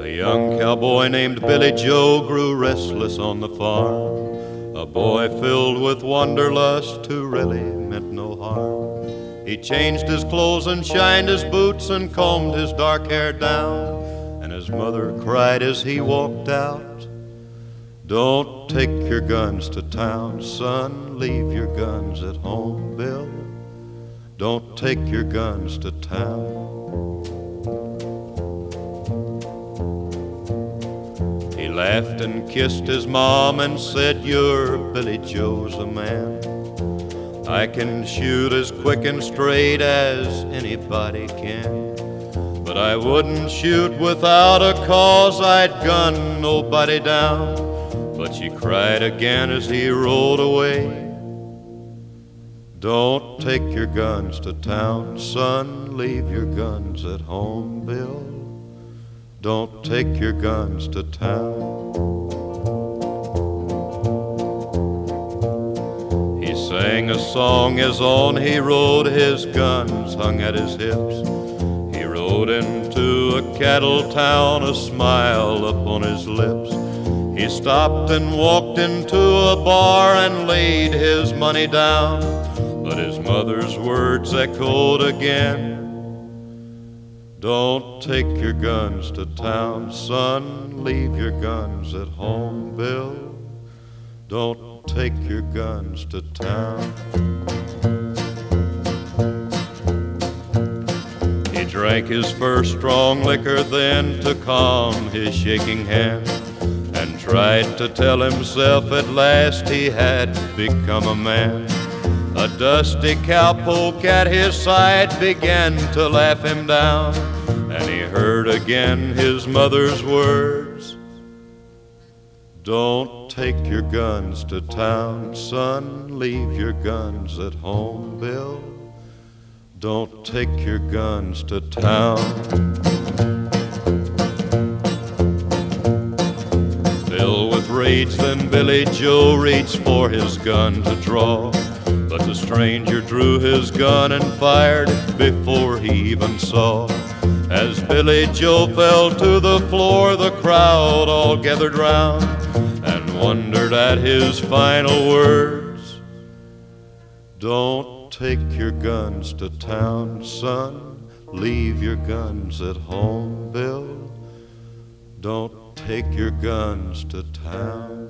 A young cowboy named Billy Joe grew restless on the farm, a boy filled with wanderlust who really meant no harm. He changed his clothes and shined his boots and combed his dark hair down, and his mother cried as he walked out, "Don't take your guns to town, son, leave your guns at home, Bill. Don't take your guns to town." He laughed and kissed his mom and said, "You're Billy Joe's a man. I can shoot as quick and straight as anybody can, but I wouldn't shoot without a cause, I'd gun nobody down." But she cried again as he rode away, "Don't take your guns to town, son, leave your guns at home, Bill. Don't take your guns to town." He sang a song as on he rode, his guns hung at his hips. He rode into a cattle town, a smile upon his lips. He stopped and walked into a bar and laid his money down, but his mother's words echoed again, "Don't take your guns to town, son, leave your guns at home, Bill. Don't take your guns to town." He drank his first strong liquor then to calm his shaking hand, and tried to tell himself at last he had become a man. A dusty cowpoke at his side began to laugh him down, and he heard again his mother's words, "Don't take your guns to town, son, leave your guns at home, Bill. Don't take your guns to town." Filled with rage, then Billy Joe reached for his gun to draw, but the stranger drew his gun and fired before he even saw. As Billy Joe fell to the floor, the crowd all gathered round and wondered at his final words, "Don't take your guns to town, son, leave your guns at home, Bill. Don't take your guns to town."